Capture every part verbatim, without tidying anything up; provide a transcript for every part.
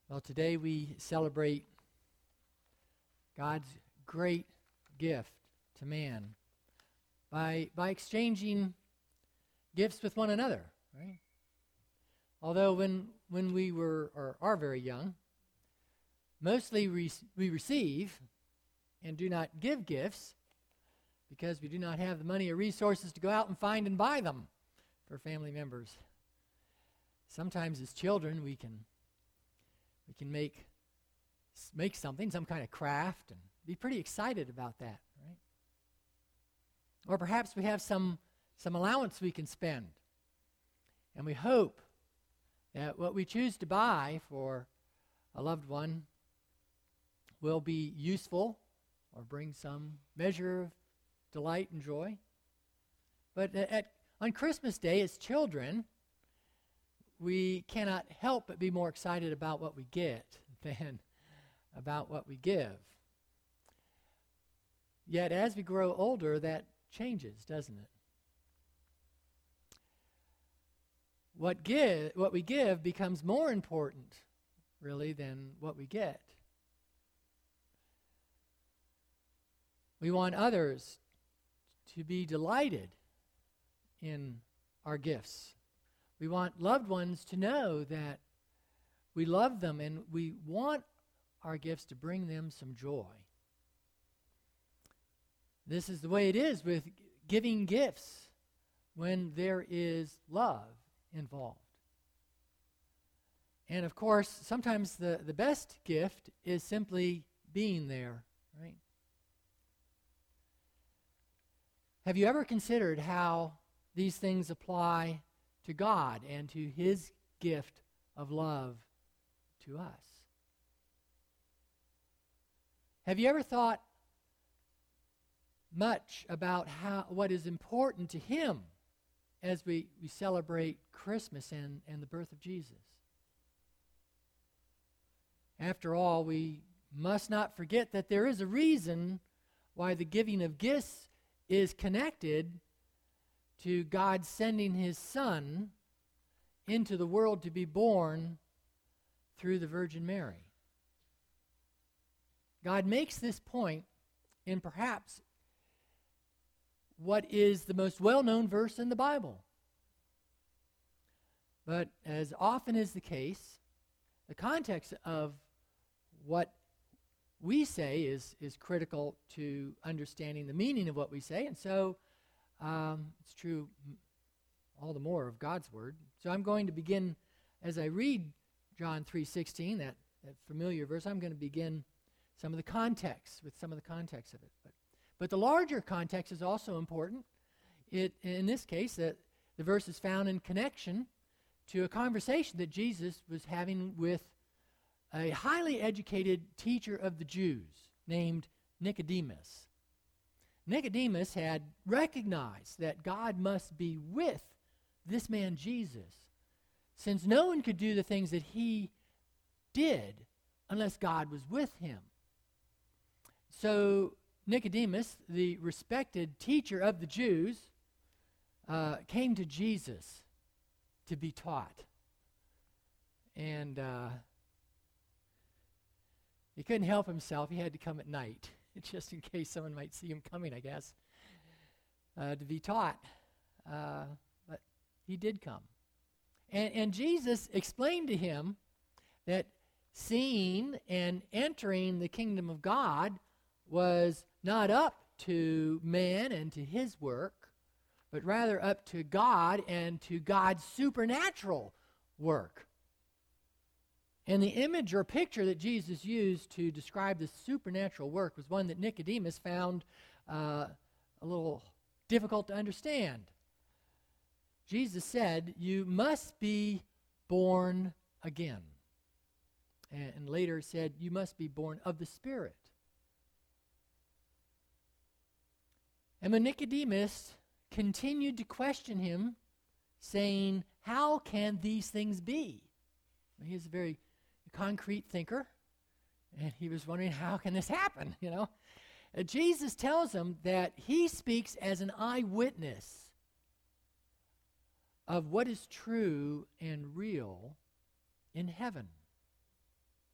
Well, today we celebrate God's great gift to man by by exchanging gifts with one another, right? Although when when we were or are very young, mostly we, we receive and do not give gifts because we do not have the money or resources to go out and find and buy them for family members. Sometimes as children we can we can make make something, some kind of craft, and be pretty excited about that, right? Or perhaps we have some some allowance we can spend, and we hope that what we choose to buy for a loved one will be useful or bring some measure of delight and joy. But at, at on Christmas Day, as children, we cannot help but be more excited about what we get than about what we give. Yet as we grow older, that changes, doesn't it? What give, what we give becomes more important, really, than what we get. We want others to be delighted in our gifts. We want loved ones to know that we love them and we want our gifts to bring them some joy. This is the way it is with giving gifts when there is love involved. And of course, sometimes the, the best gift is simply being there, right? Have you ever considered how these things apply to God and to His gift of love to us? Have you ever thought much about how what is important to Him as we, we celebrate Christmas and, and the birth of Jesus? After all, we must not forget that there is a reason why the giving of gifts is connected to God sending His Son into the world to be born through the Virgin Mary. God makes this point in perhaps what is the most well-known verse in the Bible. But as often is the case, the context of what we say is, is critical to understanding the meaning of what we say, and so um, it's true all the more of God's Word. So I'm going to begin, as I read John three sixteen, that, that familiar verse, I'm going to begin some of the context, with some of the context of it. But, but the larger context is also important. It, in this case, that the verse is found in connection to a conversation that Jesus was having with a highly educated teacher of the Jews named Nicodemus. Nicodemus had recognized that God must be with this man Jesus, since no one could do the things that he did unless God was with him. So Nicodemus, the respected teacher of the Jews, uh, came to Jesus to be taught. And uh, he couldn't help himself. He had to come at night, just in case someone might see him coming, I guess, uh, to be taught. Uh, but he did come. And, and Jesus explained to him that seeing and entering the kingdom of God was not up to man and to his work, but rather up to God and to God's supernatural work. And the image or picture that Jesus used to describe this supernatural work was one that Nicodemus found uh, a little difficult to understand. Jesus said, "You must be born again." And, and later said, "You must be born of the Spirit." And when Nicodemus continued to question him, saying, "How can these things be?" He is a very concrete thinker, and he was wondering, how can this happen, you know? Uh, Jesus tells him that he speaks as an eyewitness of what is true and real in heaven.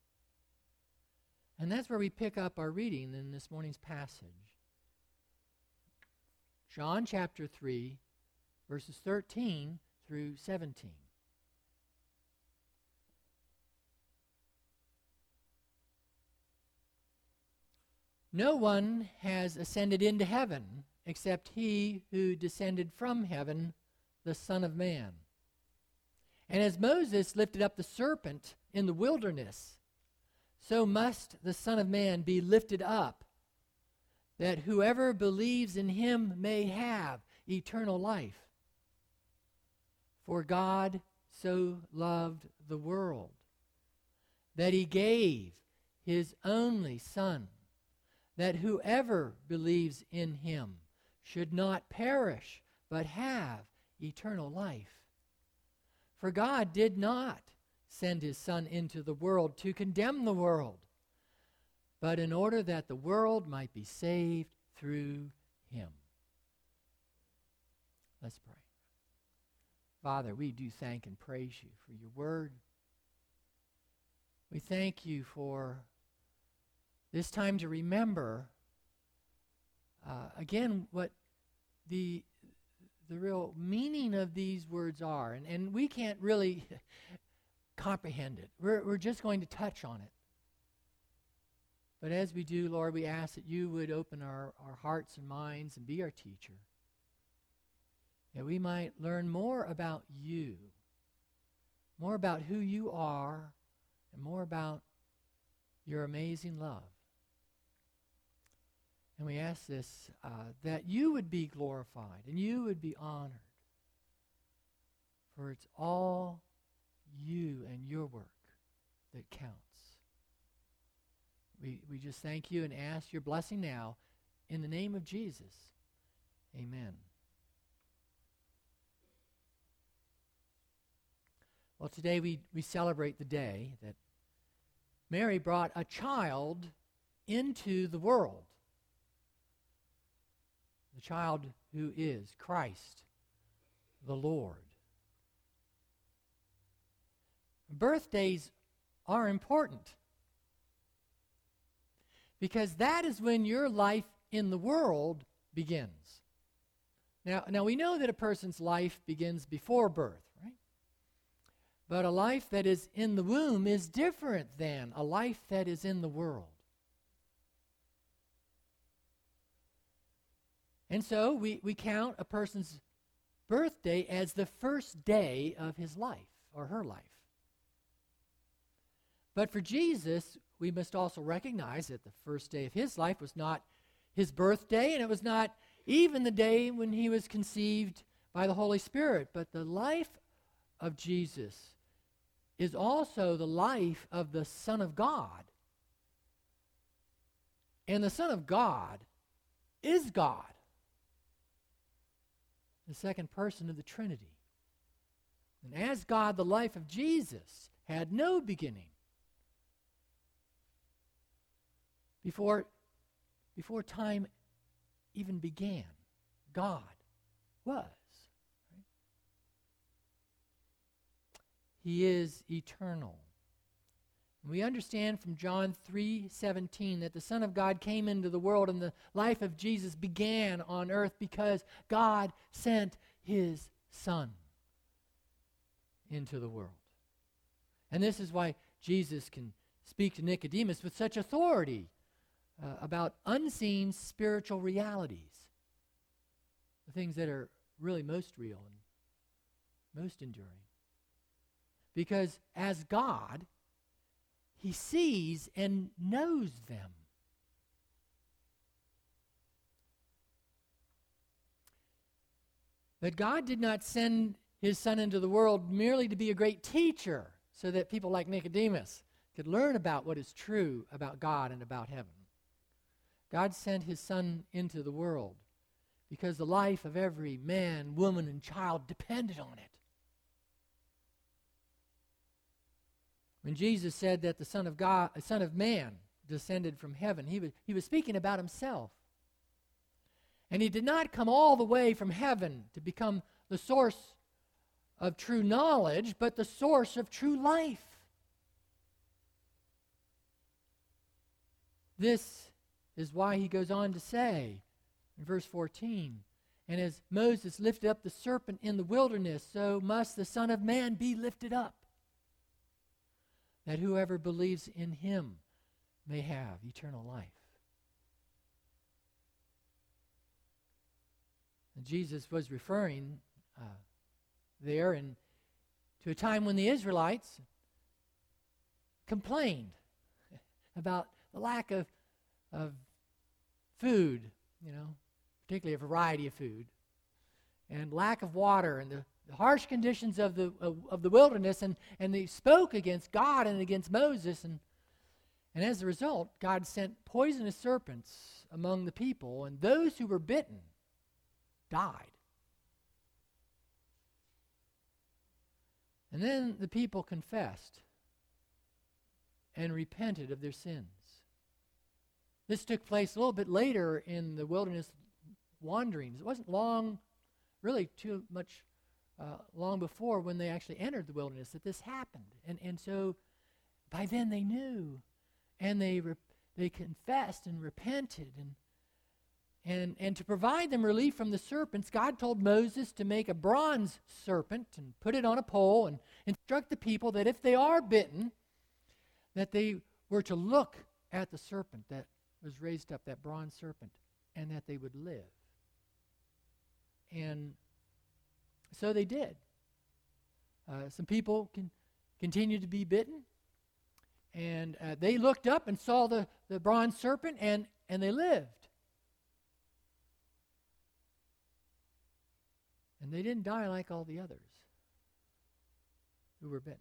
And that's where we pick up our reading in this morning's passage. John chapter three, verses thirteen through seventeen. No one has ascended into heaven except he who descended from heaven, the Son of Man. And as Moses lifted up the serpent in the wilderness, so must the Son of Man be lifted up, that whoever believes in him may have eternal life. For God so loved the world that he gave his only Son, that whoever believes in him should not perish, but have eternal life. For God did not send his Son into the world to condemn the world, but in order that the world might be saved through him. Let's pray. Father, we do thank and praise you for your word. We thank you for this time to remember, uh, again, what the the real meaning of these words are. And, and we can't really comprehend it. We're, we're just going to touch on it. But as we do, Lord, we ask that you would open our, our hearts and minds and be our teacher, that we might learn more about you, more about who you are, and more about your amazing love. And we ask this, uh, that you would be glorified and you would be honored. For it's all you and your work that counts. We, we just thank you and ask your blessing now in the name of Jesus. Amen. Well, today we, we celebrate the day that Mary brought a child into the world. The child who is Christ, the Lord. Birthdays are important because that is when your life in the world begins. Now, now we know that a person's life begins before birth, right? But a life that is in the womb is different than a life that is in the world. And so we, we count a person's birthday as the first day of his life or her life. But for Jesus, we must also recognize that the first day of his life was not his birthday, and it was not even the day when he was conceived by the Holy Spirit. But the life of Jesus is also the life of the Son of God. And the Son of God is God, the second person of the Trinity. And as God, the life of Jesus had no beginning. Before, before time even began, God was. Right? He is eternal. We understand from John three seventeen that the Son of God came into the world and the life of Jesus began on earth because God sent his Son into the world. And this is why Jesus can speak to Nicodemus with such authority uh, about unseen spiritual realities, the things that are really most real and most enduring. Because as God, he sees and knows them. But God did not send his Son into the world merely to be a great teacher so that people like Nicodemus could learn about what is true about God and about heaven. God sent his Son into the world because the life of every man, woman, and child depended on it. When Jesus said that the Son of God, the Son of Man descended from heaven, he was, he was speaking about himself. And he did not come all the way from heaven to become the source of true knowledge, but the source of true life. This is why he goes on to say in verse fourteen, and as Moses lifted up the serpent in the wilderness, so must the Son of Man be lifted up, that whoever believes in him may have eternal life. And Jesus was referring uh, there in, to a time when the Israelites complained about the lack of, of food, you know, particularly a variety of food, and lack of water, and the, the harsh conditions of the of, of the wilderness, and, and they spoke against God and against Moses, and and as a result, God sent poisonous serpents among the people, and those who were bitten died. And then the people confessed and repented of their sins. This took place a little bit later in the wilderness wanderings. It wasn't long, really too much uh, long before when they actually entered the wilderness that this happened. And and so by then they knew, and they re- they confessed and repented. And, and, and to provide them relief from the serpents, God told Moses to make a bronze serpent and put it on a pole and instruct the people that if they are bitten, that they were to look at the serpent that was raised up, that bronze serpent, and that they would live. And so they did. Uh, some people can continue to be bitten, and uh, they looked up and saw the, the bronze serpent, and, and they lived. And they didn't die like all the others who were bitten.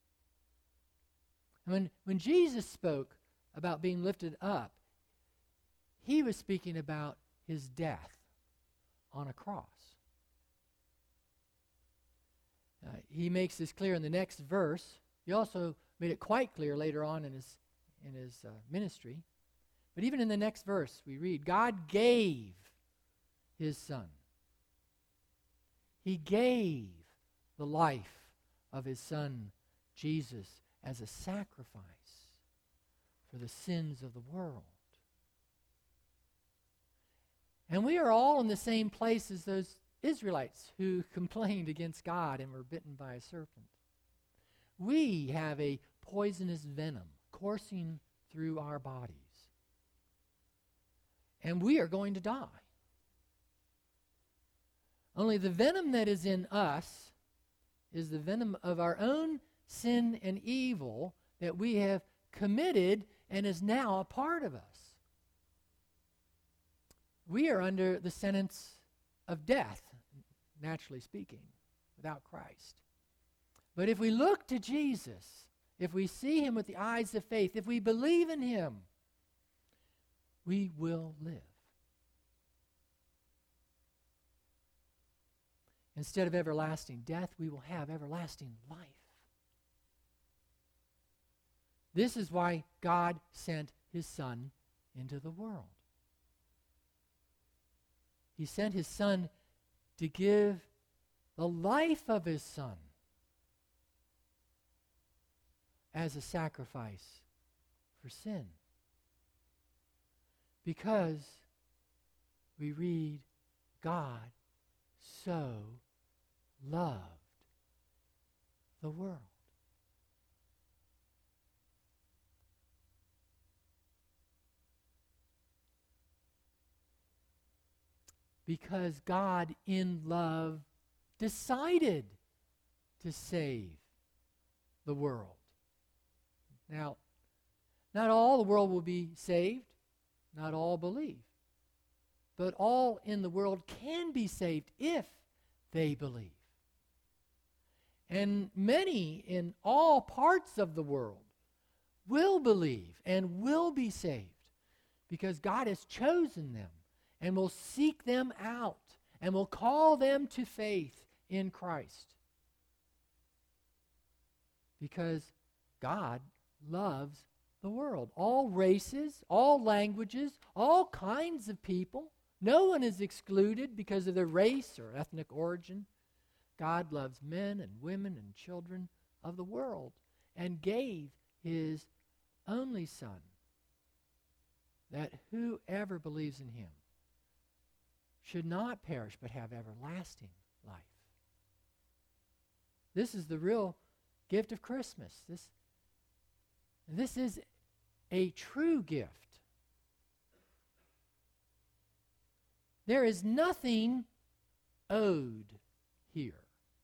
And when, when Jesus spoke about being lifted up, he was speaking about his death on a cross. Uh, he makes this clear in the next verse. He also made it quite clear later on in his in his uh, ministry. But even in the next verse, we read, God gave his Son. He gave the life of his Son, Jesus, as a sacrifice for the sins of the world. And we are all in the same place as those Israelites who complained against God and were bitten by a serpent. We have a poisonous venom coursing through our bodies. And we are going to die. Only the venom that is in us is the venom of our own sin and evil that we have committed and is now a part of us. We are under the sentence of death, naturally speaking, without Christ. But if we look to Jesus, if we see him with the eyes of faith, if we believe in him, we will live. Instead of everlasting death, we will have everlasting life. This is why God sent his Son into the world. He sent his Son to give the life of his Son as a sacrifice for sin. Because we read, God so loved the world. Because God in love decided to save the world. Now, not all the world will be saved, not all believe, but all in the world can be saved if they believe. And many in all parts of the world will believe and will be saved because God has chosen them and will seek them out and will call them to faith in Christ. Because God loves the world. All races, all languages, all kinds of people. No one is excluded because of their race or ethnic origin. God loves men and women and children of the world and gave his only Son that whoever believes in him should not perish but have everlasting life. This is the real gift of Christmas. This, this is a true gift. There is nothing owed here.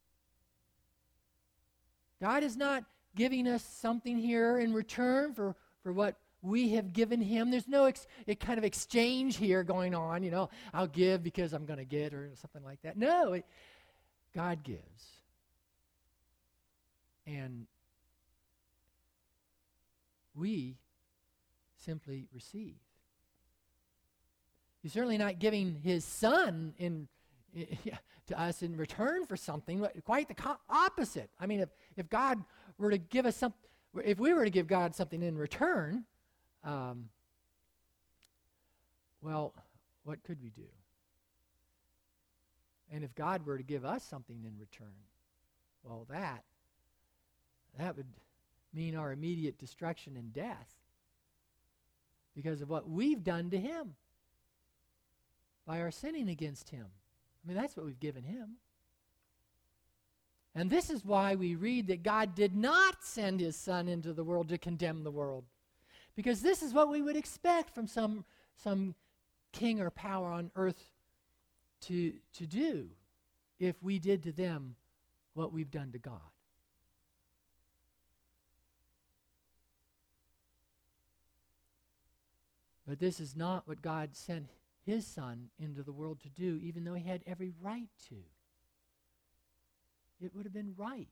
God is not giving us something here in return for, for what we have given him. There's no ex- it kind of exchange here going on, you know, I'll give because I'm going to get or something like that. No, it, God gives. And we simply receive. He's certainly not giving his son in, in to us in return for something. Quite the co- opposite. I mean, if, if God were to give us some, if we were to give God something in return, um, well, what could we do? And if God were to give us something in return, well, that that would mean our immediate destruction and death because of what we've done to him by our sinning against him. I mean, that's what we've given him. And this is why we read that God did not send his son into the world to condemn the world. Because this is what we would expect from some, some king or power on earth to, to do if we did to them what we've done to God. But this is not what God sent his son into the world to do, even though he had every right to. It would have been right.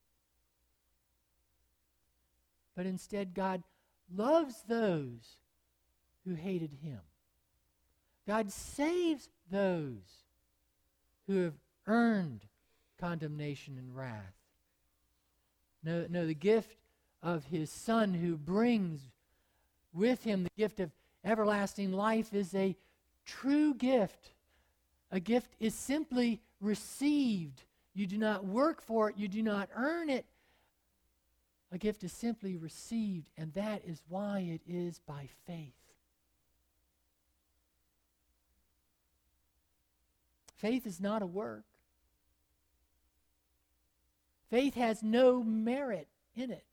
But instead, God loves those who hated him. God saves those who have earned condemnation and wrath. No, no, the gift of his son who brings with him the gift of everlasting life is a true gift. A gift is simply received. You do not work for it. You do not earn it. A gift is simply received, and that is why it is by faith. Faith is not a work. Faith has no merit in it.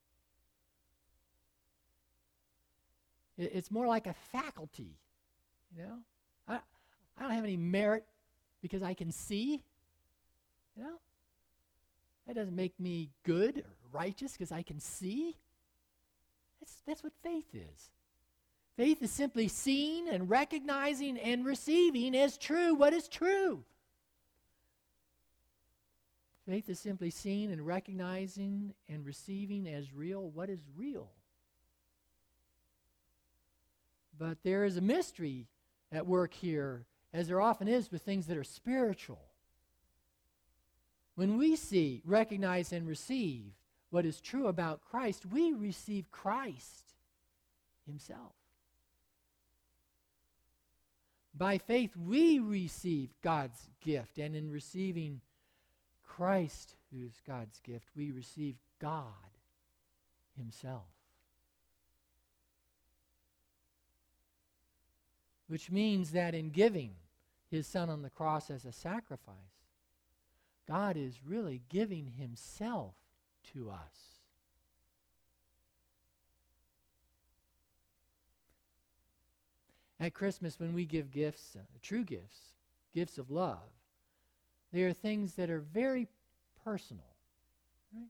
It's more like a faculty, you know. I, I don't have any merit because I can see, you know. That doesn't make me good or righteous because I can see. That's, that's what faith is. Faith is simply seeing and recognizing and receiving as true what is true. Faith is simply seeing and recognizing and receiving as real what is real. But there is a mystery at work here, as there often is with things that are spiritual. When we see, recognize, and receive what is true about Christ, we receive Christ himself. By faith, we receive God's gift, and in receiving Christ, who is God's gift, we receive God himself. Which means that in giving his son on the cross as a sacrifice, God is really giving himself to us. At Christmas, when we give gifts, uh, true gifts, gifts of love, they are things that are very personal. Right?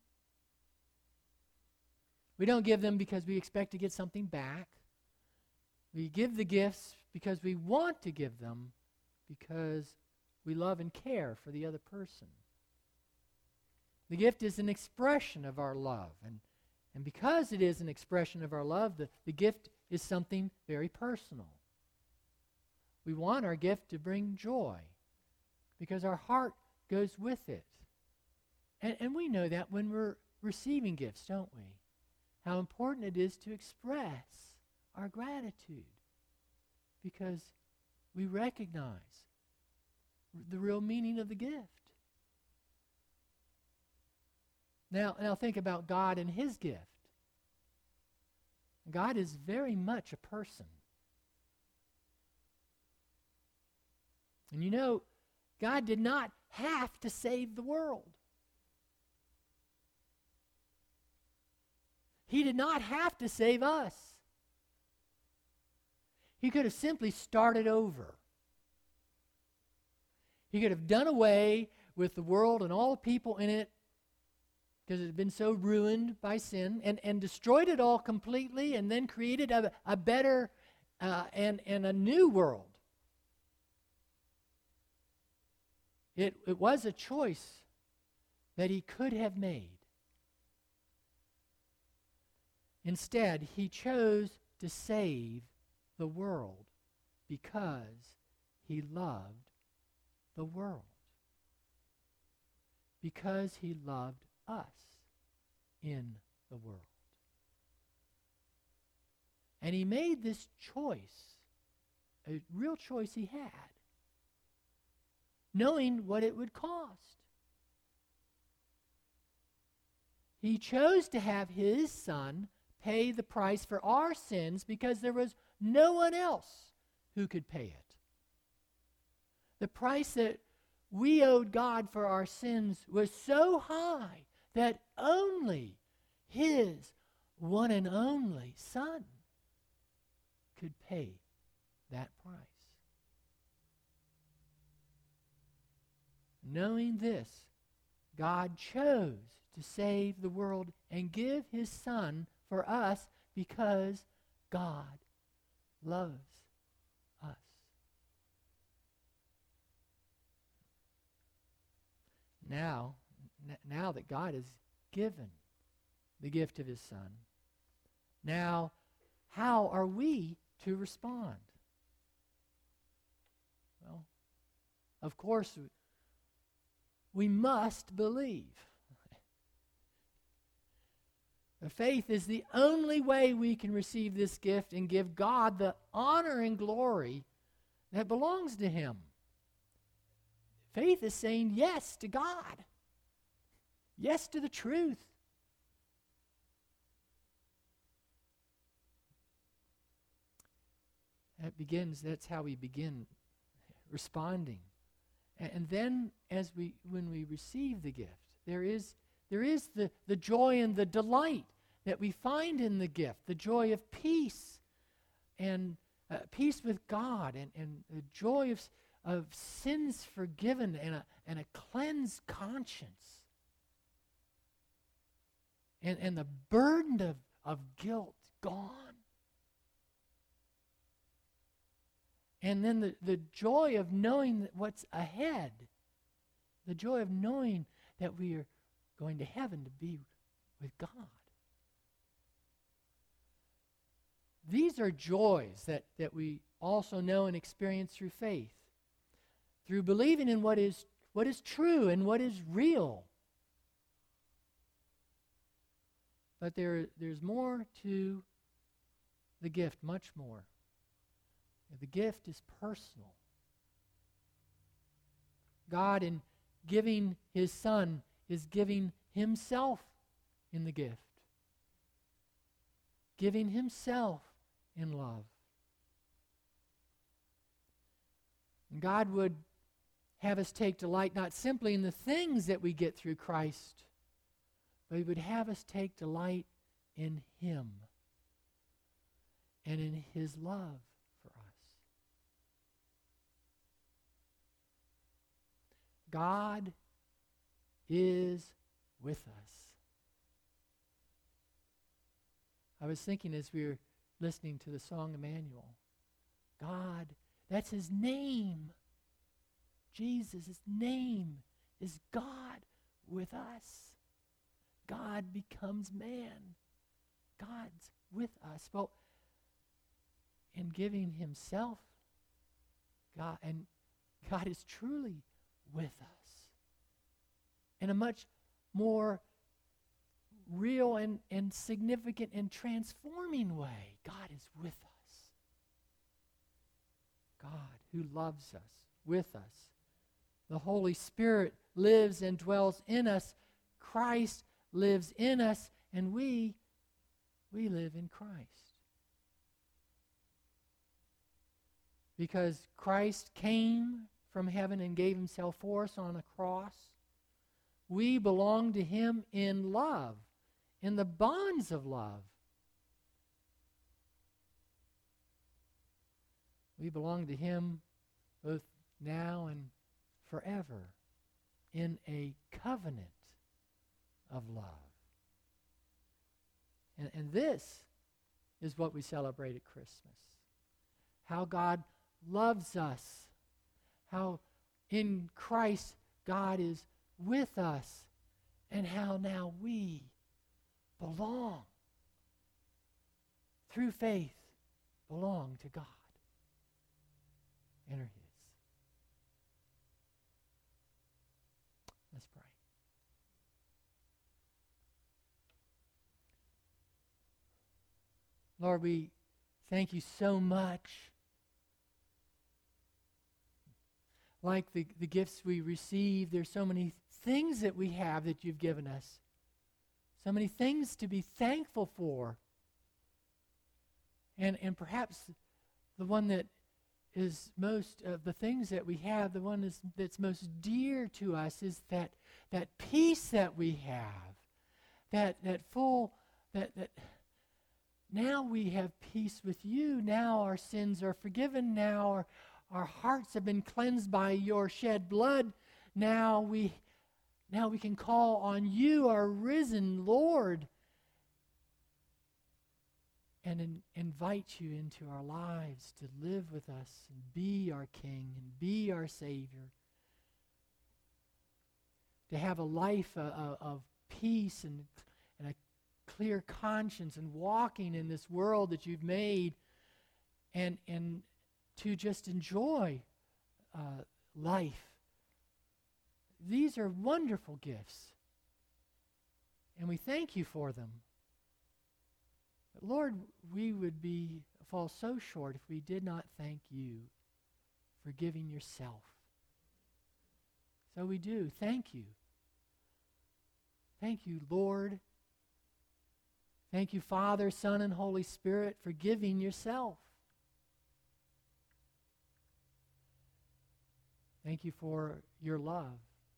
We don't give them because we expect to get something back. We give the gifts because we want to give them because we love and care for the other person. The gift is an expression of our love. And, and because it is an expression of our love, the, the gift is something very personal. We want our gift to bring joy because our heart goes with it. And, and we know that when we're receiving gifts, don't we? How important it is to express our gratitude because we recognize the real meaning of the gift. Now, now think about God and his gift. God is very much a person. And you know, God did not have to save the world. He did not have to save us. He could have simply started over. He could have done away with the world and all the people in it because it had been so ruined by sin, and, and destroyed it all completely, and then created a, a better uh, and, and a new world. It, it was a choice that he could have made. Instead, he chose to save the world because he loved the world. Because he loved us in the world. And he made this choice, a real choice he had, knowing what it would cost. He chose to have his Son pay the price for our sins because there was no one else who could pay it. The price that we owed God for our sins was so high that only his one and only Son could pay that price. Knowing this, God chose to save the world and give his Son for us because God loves us. Now, n- now that God has given the gift of his Son, now how are we to respond? Well, of course, we must believe. Faith is the only way we can receive this gift and give God the honor and glory that belongs to him. Faith is saying yes to God. Yes to the truth. That begins, that's how we begin responding. And, and then as we when we receive the gift, there is there is the, the joy and the delight that we find in the gift, the joy of peace and uh, peace with God, and, and the joy of, of sins forgiven, and a, and a cleansed conscience. And, and the burden of, of guilt gone. And then the, the joy of knowing that what's ahead, the joy of knowing that we are going to heaven to be with God. These are joys that, that we also know and experience through faith, through believing in what is, what is true and what is real. But there, there's more to the gift, much more. The gift is personal. God, in giving his Son, is giving himself in the gift. Giving himself in love. And God would have us take delight not simply in the things that we get through Christ, but he would have us take delight in him and in his love for us. God is with us. I was thinking as we were listening to the song Emmanuel, God, that's his name. Jesus, his name is God with us. God becomes man. God's with us. Well, in giving himself, God, and God is truly with us in a much more real and, and significant and transforming way. God is with us. God who loves us, with us. The Holy Spirit lives and dwells in us. Christ lives in us, and we, we live in Christ. Because Christ came from heaven and gave himself for us on a cross. We belong to him in love, in the bonds of love. We belong to him both now and forever in a covenant of love. And, and this is what we celebrate at Christmas. How God loves us. How in Christ God is with us. And how now we belong, through faith, belong to God. Enter his. Let's pray. Lord, we thank you so much. Like the, the gifts we receive, there's so many things that we have that you've given us. So many things to be thankful for. And, and perhaps the one that is most of the things that we have, the one is, that's most dear to us is that, that peace that we have. That, that full, that, that now we have peace with you. Now our sins are forgiven. Now our, our hearts have been cleansed by your shed blood. Now we Now we can call on you, our risen Lord, and in, invite you into our lives to live with us and be our King and be our Savior. To have a life uh, uh, of peace and, and a clear conscience and walking in this world that you've made, and, and to just enjoy uh, life. These are wonderful gifts, and we thank you for them. But Lord, we would be fall so short if we did not thank you for giving yourself. So we do. Thank you. Thank you, Lord. Thank you, Father, Son, and Holy Spirit, for giving yourself. Thank you for your love.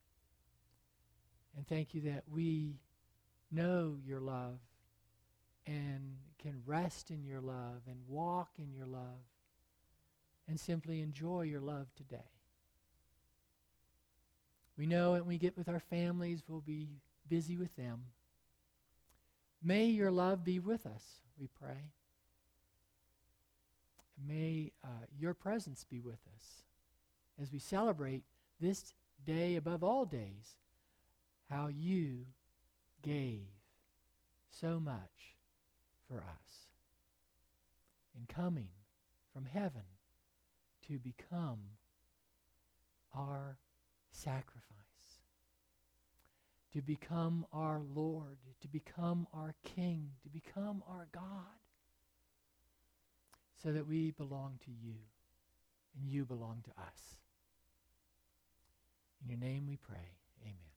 And thank you that we know your love and can rest in your love and walk in your love and simply enjoy your love today. We know when we get with our families, we'll be busy with them. May your love be with us, we pray. May uh, your presence be with us as we celebrate this day above all days, how you gave so much for us in coming from heaven to become our sacrifice, to become our Lord, to become our King, to become our God, so that we belong to you and you belong to us. In your name we pray. Amen.